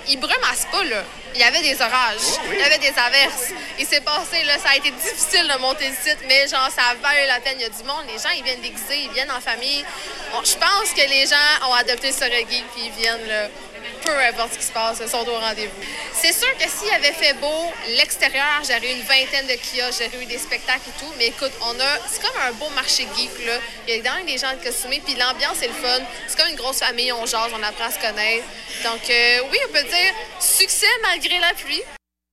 il brumasse pas, là. Il y avait des orages, il y avait des averses. Il s'est passé, là, ça a été difficile de monter le site, mais genre, ça valait la peine. Il y a du monde, les gens, ils viennent déguisés, ils viennent en famille. Je pense que les gens ont adopté ce reggae, puis ils viennent, là, peu importe ce qui se passe, ils sont au rendez-vous. C'est sûr que s'il avait fait beau, l'extérieur, j'aurais eu une vingtaine de kiosques, j'aurais eu des spectacles et tout, mais écoute, c'est comme un beau marché geek, là. Il y a dans des gens de costumés, puis l'ambiance est le fun. C'est comme une grosse famille, on jase, on apprend à se connaître. Donc, oui, on peut dire succès malgré la pluie.